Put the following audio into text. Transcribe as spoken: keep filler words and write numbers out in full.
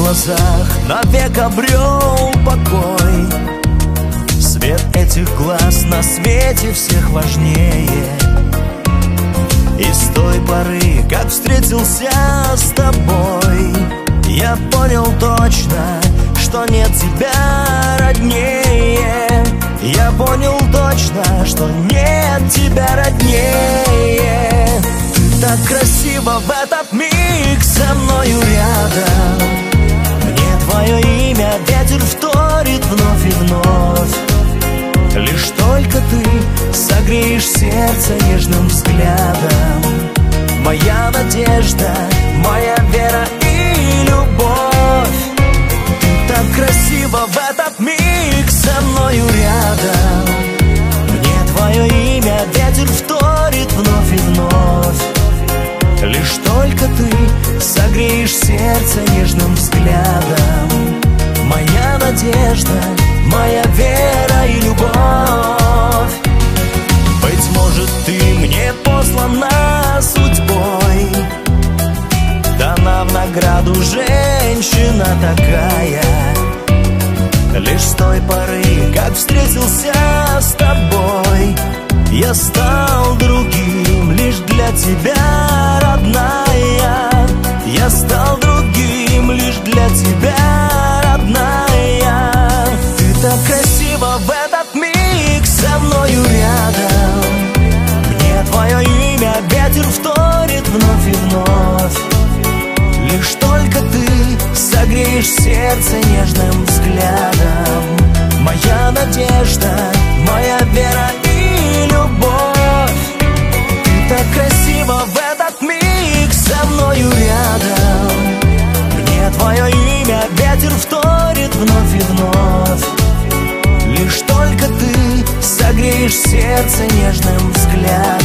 глазах навек обрел покой. Свет этих глаз на свете всех важнее. И с той поры, как встретился с тобой, я понял точно, что нет тебя роднее. Я понял точно, что нет тебя роднее. Ты так красиво в этот миг со мною рядом. Мне твое имя ветер вторит вновь и вновь. Лишь только ты согреешь сердце нежным взглядом. Моя надежда, моя вера и любовь. Ты так красиво в этот миг со мною рядом. Мне твое имя ветер вторит вновь и вновь. Лишь только ты согреешь сердце нежным взглядом. Моя надежда, моя вера и любовь. Быть может, ты мне послана судьбой, дана в награду женщина такая. Лишь с той поры, как встретился с тобой, я стал другим, лишь для тебя, родная. Я стал другим, лишь для тебя, родная. Ты так красиво в этот миг со мною рядом. Мне твое имя ветер вторит вновь и вновь. Лишь только ты согреешь сердце нежным взглядом. Моя надежда, моя вера и любовь. Ты так красиво в этот миг со мною рядом. Мне твое имя ветер вторит вновь и вновь. Лишь только ты согреешь сердце нежным взглядом.